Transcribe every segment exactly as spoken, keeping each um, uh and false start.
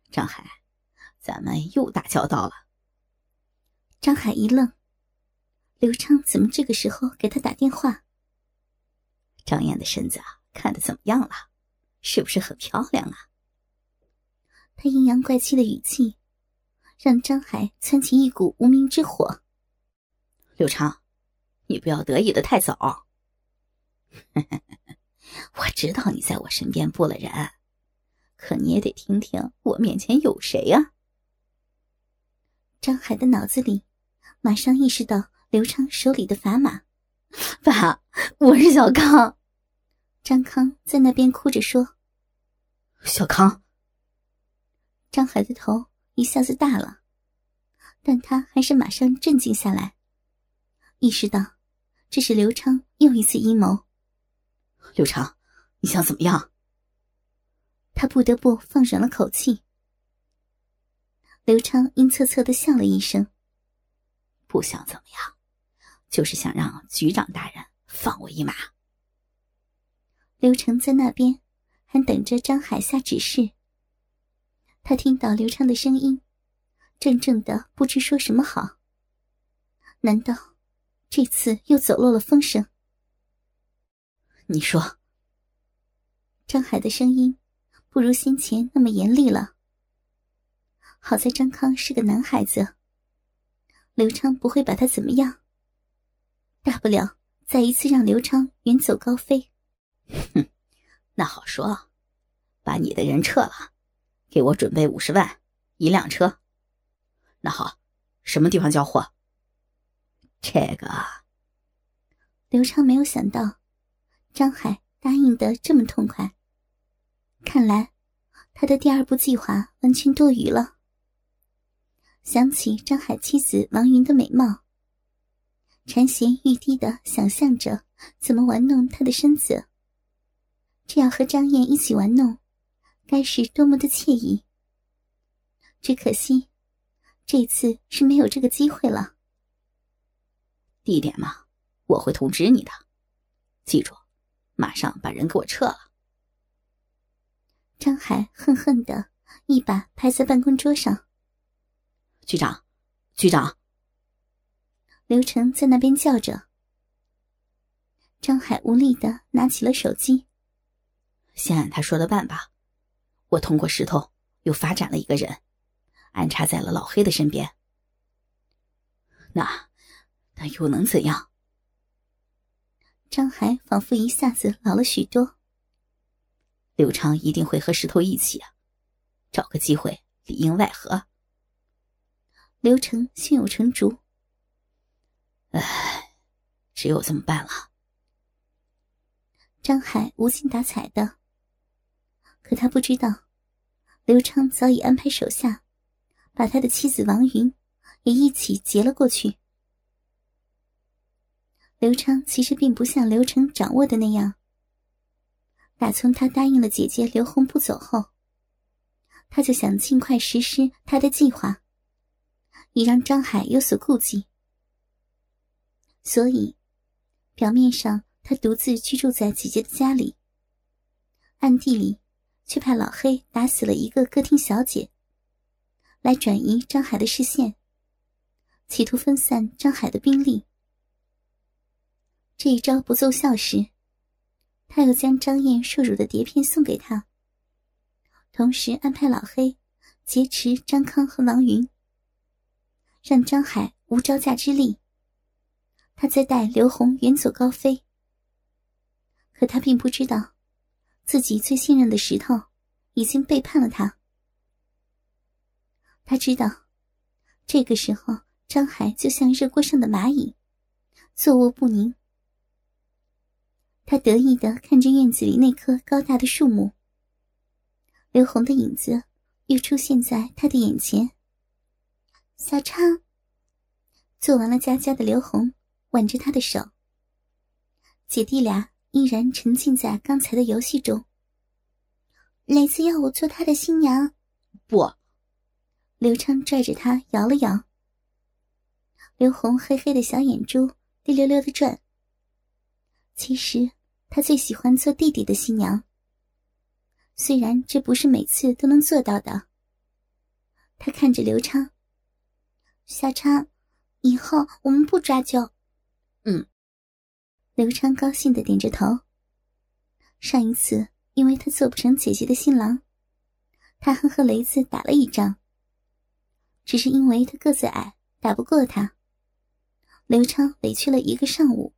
张海，咱们又打交道了。 张海一愣，刘畅怎么这个时候给他打电话？ 张燕的身子啊，看得怎么样了？是不是很漂亮啊？ 他阴阳怪气的语气让张海窜起一股无名之火。 刘畅，你不要得意的太早。我知道你在我身边不了人，可你也得听听我面前有谁呀。 张海的脑子里马上意识到刘畅手里的砝码。 爸，我是小康。 张康在那边哭着说。 小康。 张海的头一下子大了，但他还是马上镇静下来，意识到这是刘畅又一次阴谋。 刘畅，你想怎么样？ 他不得不放软了口气。刘畅阴恻恻地笑了一声。 不想怎么样，就是想让局长大人放我一马。 刘成在那边还等着张海下指示。他听到刘畅的声音，怔怔的不知说什么好。难道这次又走漏了风声？ 你说。 张海的声音不如先前那么严厉了。好在张康是个男孩子，刘畅不会把他怎么样，大不了再一次让刘畅远走高飞。 哼，那好说，把你的人撤了，给我准备五十万，一辆车。那好，什么地方交货？这个…… 刘畅没有想到张海答应得这么痛快，看来他的第二步计划完全多余了。想起张海妻子王云的美貌，馋涎欲滴地想象着怎么玩弄她的身子，这样和张燕一起玩弄该是多么的惬意。只可惜这次是没有这个机会了。 地点嘛，我会通知你的，记住马上把人给我撤了。 张海恨恨地一把拍在办公桌上。 局长，局长。 刘成在那边叫着。张海无力地拿起了手机。 先按他说的办吧，我通过石头又发展了一个人，安插在了老黑的身边。那那又能怎样？ 张海仿佛一下子老了许多。 刘畅一定会和石头一起啊，找个机会里应外合。 刘成胸有成竹。 唉，只有这么办了。 张海无精打采的，可他不知道刘畅早已安排手下把他的妻子王云也一起劫了过去。刘畅其实并不像刘成掌握的那样，打从他答应了姐姐刘红不走后，他就想尽快实施他的计划，以让张海有所顾忌。所以表面上他独自居住在姐姐的家里，暗地里却派老黑打死了一个歌厅小姐，来转移张海的视线，企图分散张海的兵力。这一招不奏效时，他又将张燕受辱的碟片送给他，同时安排老黑劫持张康和王云，让张海无招架之力，他再带刘红远走高飞。可他并不知道自己最信任的石头已经背叛了他。他知道这个时候张海就像热锅上的蚂蚁，坐卧不宁。他得意地看着院子里那棵高大的树木，刘红的影子又出现在他的眼前。小畅。做完了佳佳的刘红挽着他的手，姐弟俩依然沉浸在刚才的游戏中。蕾丝要我做她的新娘。 不。 刘畅拽着她摇了摇。刘红黑黑的小眼珠滴溜溜地转。其实她最喜欢做弟弟的新娘，虽然这不是每次都能做到的， 他看着刘昌，小昌，以后我们不抓阄。 嗯。 刘昌高兴地点着头。上一次因为他做不成姐姐的新郎，他还和雷子打了一仗，只是因为他个子矮，打不过他。刘昌委屈了一个上午。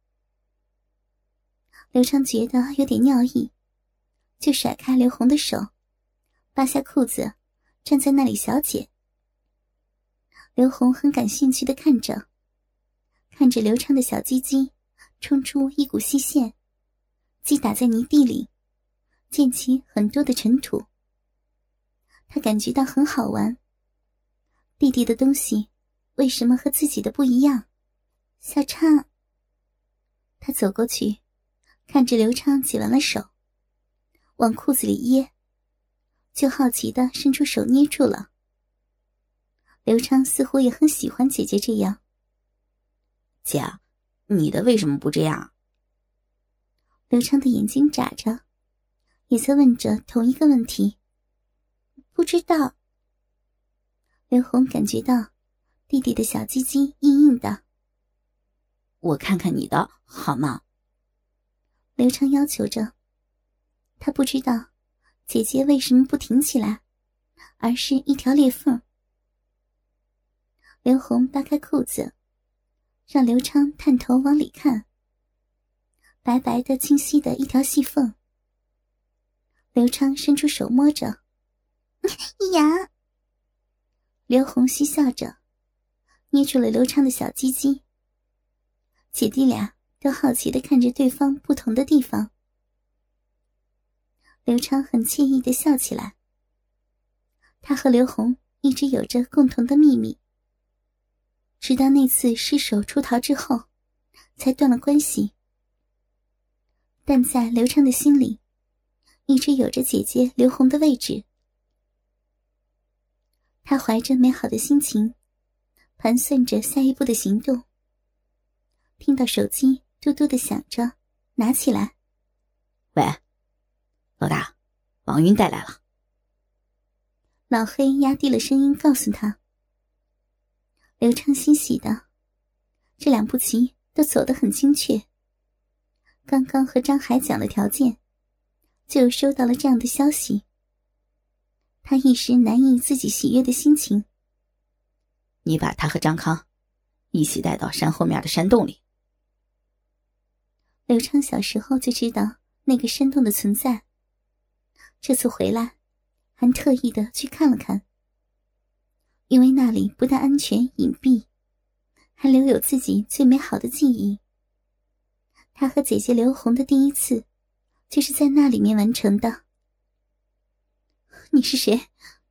刘昌觉得有点尿意，就甩开刘红的手，扒下裤子，站在那里小解。刘红很感兴趣地看着，看着刘昌的小鸡鸡冲出一股细线，击打在泥地里，溅起很多的尘土。他感觉到很好玩，弟弟的东西为什么和自己的不一样？小昌，他走过去，看着刘昌解完了手，往裤子里掖，就好奇地伸出手捏住了。刘昌似乎也很喜欢姐姐这样。 姐，你的为什么不这样？ 刘昌的眼睛眨着，也在问着同一个问题。不知道。刘红感觉到弟弟的小鸡鸡硬硬的。 我看看你的好吗？ 刘昌要求着。他不知道姐姐为什么不挺起来，而是一条裂缝。刘红扒开裤子，让刘昌探头往里看。白白的清晰的一条细缝。刘昌伸出手摸着。呀！刘红嬉笑着，捏住了刘昌的小鸡鸡。姐弟俩都好奇地看着对方不同的地方。刘昌很惬意地笑起来。他和刘红一直有着共同的秘密，直到那次失手出逃之后，才断了关系。但在刘昌的心里，一直有着姐姐刘红的位置。他怀着美好的心情，盘算着下一步的行动。听到手机嘟嘟地响着，拿起来。 喂，老大，王云带来了。 老黑压低了声音告诉他。刘昌欣喜的，这两步棋都走得很精确。刚刚和张海讲了条件，就收到了这样的消息。他一时难抑自己喜悦的心情。 你把他和张康一起带到山后面的山洞里。 刘昌小时候就知道那个山洞的存在，这次回来还特意的去看了看。因为那里不但安全隐蔽，还留有自己最美好的记忆。他和姐姐刘红的第一次就是在那里面完成的。你是谁？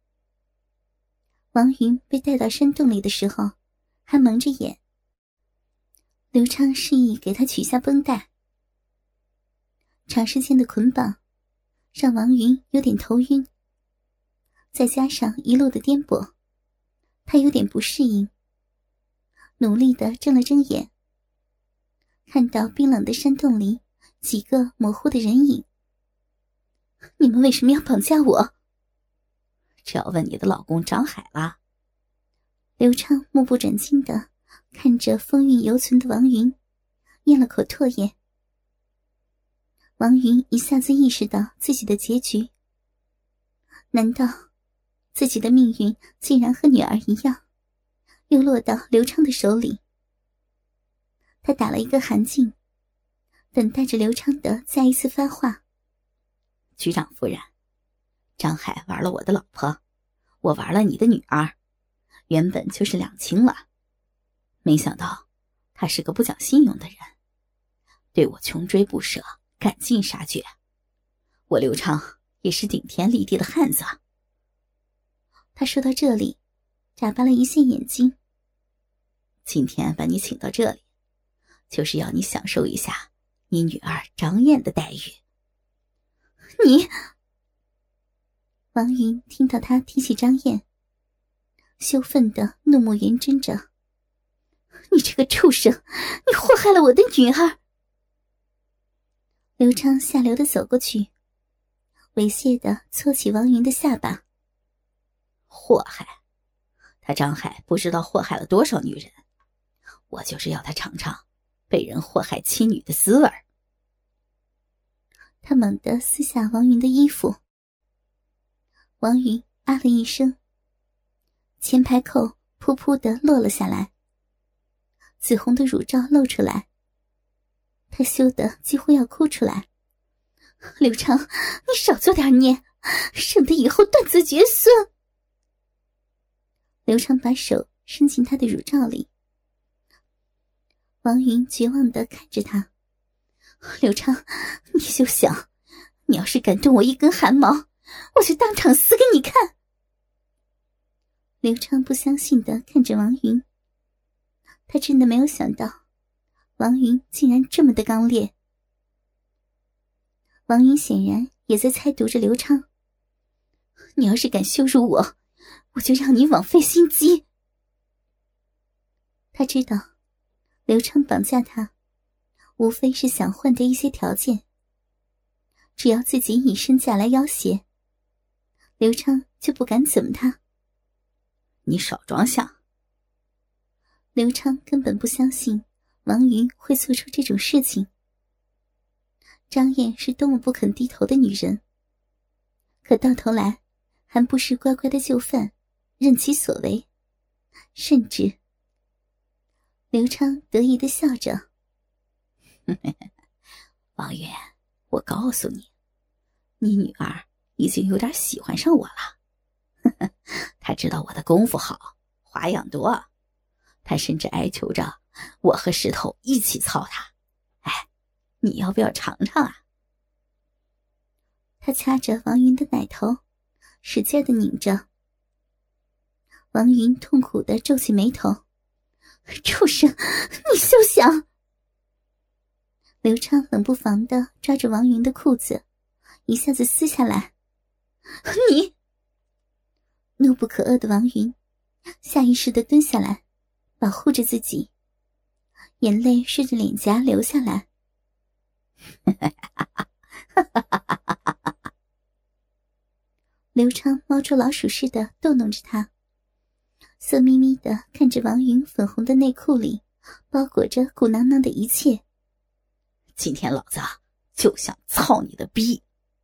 王云被带到山洞里的时候还蒙着眼。刘昌示意给他取下绷带。长时间的捆绑让王云有点头晕，再加上一路的颠簸，他有点不适应，努力地睁了睁眼，看到冰冷的山洞里几个模糊的人影。你们为什么要绑架我？ 这要问你的老公张海了。 刘昌目不转睛地看着风韵犹存的王云，咽了口唾液。王云一下子意识到自己的结局。难道自己的命运竟然和女儿一样，又落到刘昌的手里？他打了一个寒噤，等待着刘昌的再一次发话。 局长夫人，张海玩了我的老婆，我玩了你的女儿，原本就是两清了。没想到他是个不讲信用的人，对我穷追不舍，赶尽杀绝。我刘昌也是顶天立地的汉子。 他说到这里，眨巴了一下眼睛。 今天把你请到这里，就是要你享受一下你女儿张燕的待遇。 你……王云听到他提起张燕，羞愤的怒目圆睁着。你这个畜生，你祸害了我的女儿！刘昌下流的走过去，猥亵的搓起王云的下巴。 祸害？ 他张海不知道祸害了多少女人，我就是要他尝尝被人祸害妻女的滋味。 他猛地撕下王云的衣服，王云啊了一声，前排扣噗噗地落了下来，紫红的乳罩露出来，他羞得几乎要哭出来。刘畅，你少做点孽，省得以后断子绝孙。刘畅把手伸进他的乳罩里，王云绝望地看着他。刘畅，你休想，你要是敢动我一根汗毛，我就当场死给你看。刘畅不相信地看着王云，他真的没有想到王云竟然这么的刚烈。王云显然也在猜度着刘畅，你要是敢羞辱我，我就让你枉费心机。他知道刘畅绑架他无非是想换得一些条件，只要自己以身价来要挟，刘畅就不敢怎么他。 你少装像。 刘畅根本不相信王云会做出这种事情。张燕是多么不肯低头的女人，可到头来还不是乖乖的就范，任其所为。甚至刘畅得意地笑着， 王云，我告诉你，你女儿已经有点喜欢上我了。她知道我的功夫好，花样多，她甚至哀求着我和石头一起操她。哎，你要不要尝尝啊？ 他掐着王云的奶头，使劲地拧着。王云痛苦地皱起眉头，畜生，你休想！刘畅冷不防地抓着王云的裤子，一下子撕下来。你！怒不可遏的王云下意识地蹲下来，保护着自己，眼泪顺着脸颊流下来。刘畅猫捉老鼠似的逗弄着他，色眯眯地看着王云粉红的内裤里包裹着鼓囊囊的一切。 今天老子就想操你的逼！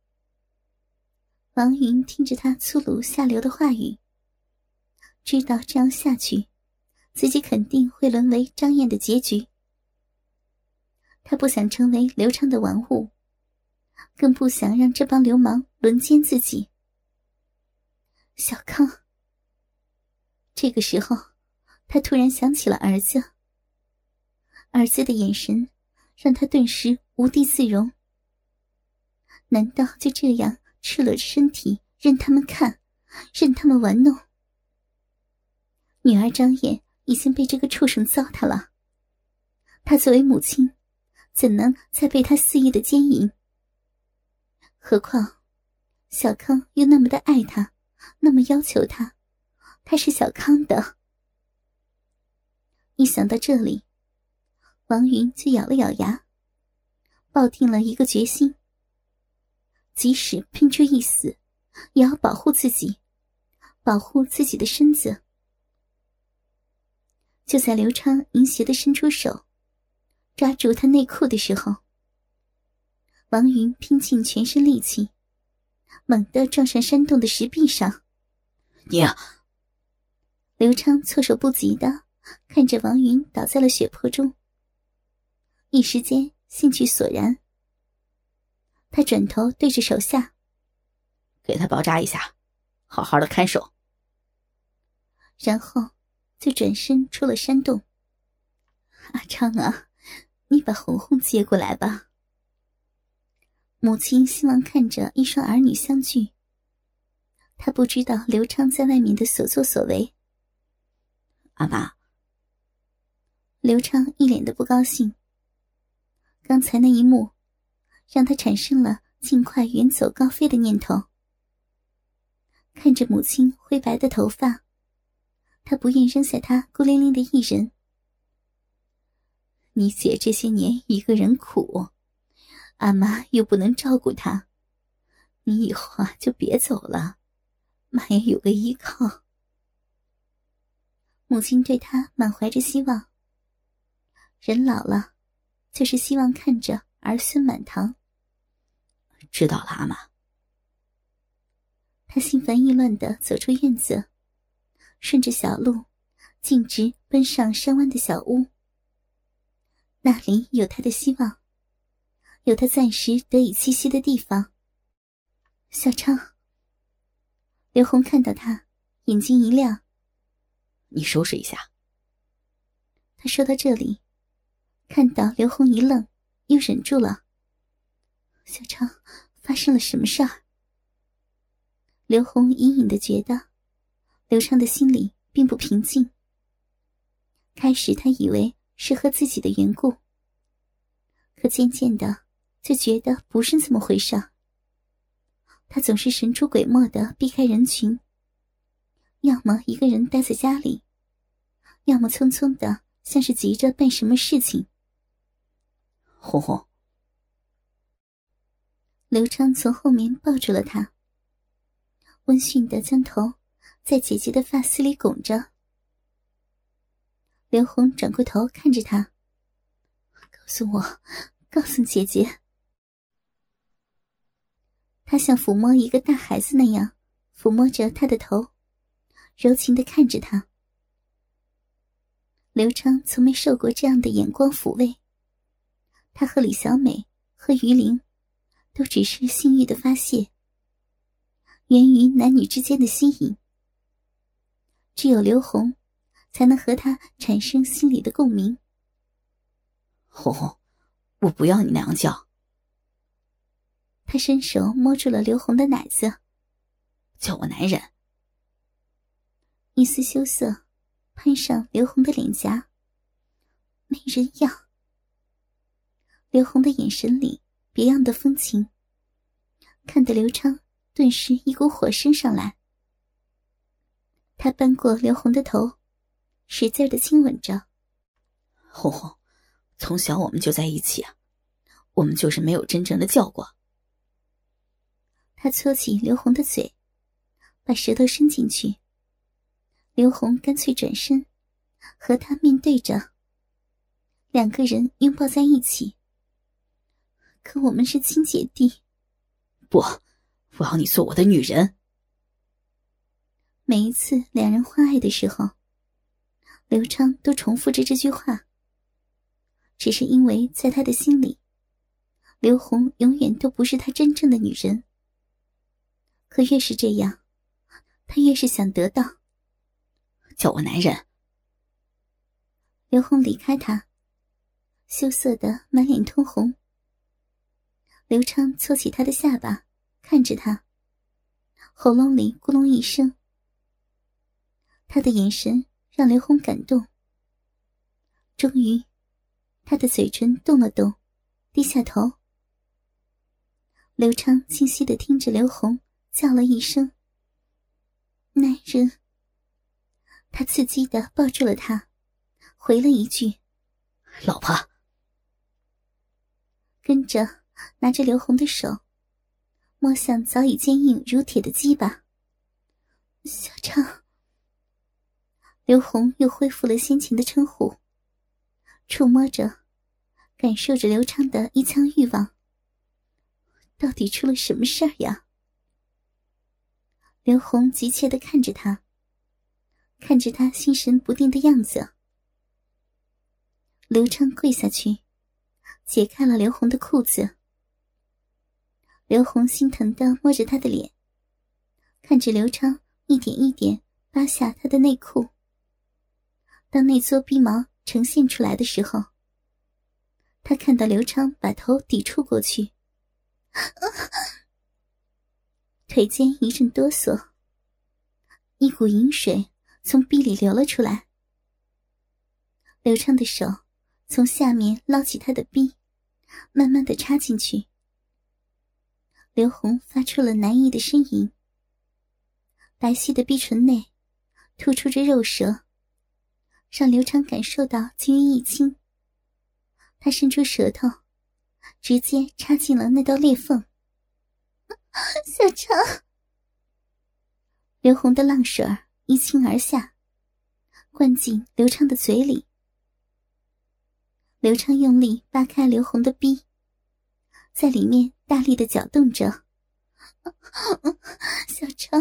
王云听着他粗鲁下流的话语，知道这样下去自己肯定会沦为张燕的结局。他不想成为刘畅的玩物，更不想让这帮流氓轮奸自己。小康。这个时候他突然想起了儿子，儿子的眼神让他顿时无地自容。难道就这样赤裸着身体任他们看，任他们玩弄？女儿张燕已经被这个畜生糟蹋了，她作为母亲怎能再被他肆意的奸淫？何况小康又那么的爱他，那么要求他，他是小康的。一想到这里，王云就咬了咬牙，抱定了一个决心，即使拼出一死，也要保护自己，保护自己的身子。就在刘畅淫邪地伸出手抓住他内裤的时候，王云拼尽全身力气，猛地撞上山洞的石壁上。 你啊！ 刘畅措手不及地看着王云倒在了血泊中，一时间兴趣索然。他转头对着手下， 给他包扎一下，好好的看守。 然后就转身出了山洞。阿昌啊，你把红红接过来吧。母亲希望看着一双儿女相聚，她不知道刘畅在外面的所作所为。 阿妈。 刘畅一脸的不高兴，刚才那一幕让他产生了尽快远走高飞的念头。看着母亲灰白的头发，他不愿扔下她孤零零的一人。你姐这些年一个人苦，阿妈又不能照顾她，你以后啊就别走了，妈也有个依靠。 母亲对他满怀着希望。人老了，就是希望看着儿孙满堂。 知道了，阿玛。 他心烦意乱地走出院子，顺着小路径直奔上山湾的小屋。那里有他的希望，有他暂时得以栖息的地方。小昌。刘红看到他，眼睛一亮。 你收拾一下。 他说到这里，看到刘红一愣，又忍住了。小昌，发生了什么事儿？刘红隐隐地觉得刘昌的心里并不平静。开始他以为是和自己的缘故，可渐渐的就觉得不是这么回事。他总是神出鬼没地避开人群，要么一个人待在家里，要么匆匆的像是急着办什么事情。 红红。 刘昌从后面抱住了他，温驯地将头在姐姐的发丝里拱着。刘红转过头看着他，告诉我，告诉姐姐。他像抚摸一个大孩子那样抚摸着他的头，柔情地看着他。刘昌从没受过这样的眼光抚慰，他和李小美和于玲都只是性欲的发泄，源于男女之间的吸引。只有刘红才能和他产生心理的共鸣。 红红，我不要你那样叫。 他伸手摸住了刘红的奶子。 叫我男人。 一丝羞涩攀上刘红的脸颊。没人样。刘红的眼神里别样的风情，看得刘昌顿时一股火升上来。他扳过刘红的头，使劲地亲吻着。 红红，从小我们就在一起啊，我们就是没有真正的叫过。 他搓起刘红的嘴，把舌头伸进去。刘红干脆转身，和他面对着，两个人拥抱在一起。可我们是亲姐弟。 不，我要你做我的女人。 每一次两人欢爱的时候，刘昌都重复着这句话，只是因为在他的心里，刘红永远都不是他真正的女人。可越是这样，他越是想得到。 叫我男人。 刘红离开他，羞涩得满脸通红。刘昌搓起他的下巴，看着他，喉咙里咕隆一声。他的眼神让刘红感动。终于，他的嘴唇动了动，低下头。刘昌清晰地听着刘红叫了一声男人。他刺激地抱住了他，回了一句老婆。 跟着拿着刘红的手摸向早已坚硬如铁的鸡巴。小昌。刘红又恢复了先前的称呼，触摸着，感受着刘昌的一腔欲望。到底出了什么事儿呀？刘红急切地看着他，看着他心神不定的样子。刘昌跪下去，解开了刘红的裤子。刘红心疼地摸着他的脸，看着刘昌一点一点扒下他的内裤。当那撮逼毛呈现出来的时候，他看到刘昌把头抵触过去，腿间一阵哆嗦，一股淫水从逼里流了出来。刘昌的手从下面捞起他的逼，慢慢地插进去。刘红发出了难抑的呻吟，白皙的逼唇内突出着肉舌，让刘昌感受到金玉一轻。他伸出舌头，直接插进了那道裂缝。小昌。刘红的浪水儿一倾而下， 灌进刘畅的嘴里。刘畅用力扒开刘红的逼，在里面大力地搅动着。小畅，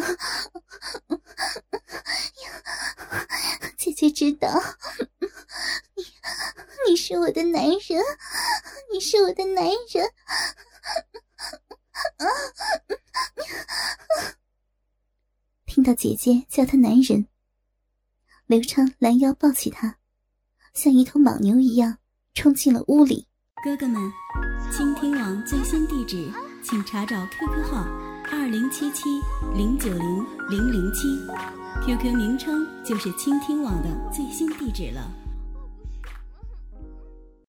姐姐知道你你是我的男人，你是我的男人。听到姐姐叫他男人，刘畅拦腰抱起他，像一头莽牛一样冲进了屋里。 哥哥们，倾听网最新地址请查找 Q Q 号二零七七零九零零零七 ，Q Q 名称就是倾听网的最新地址了。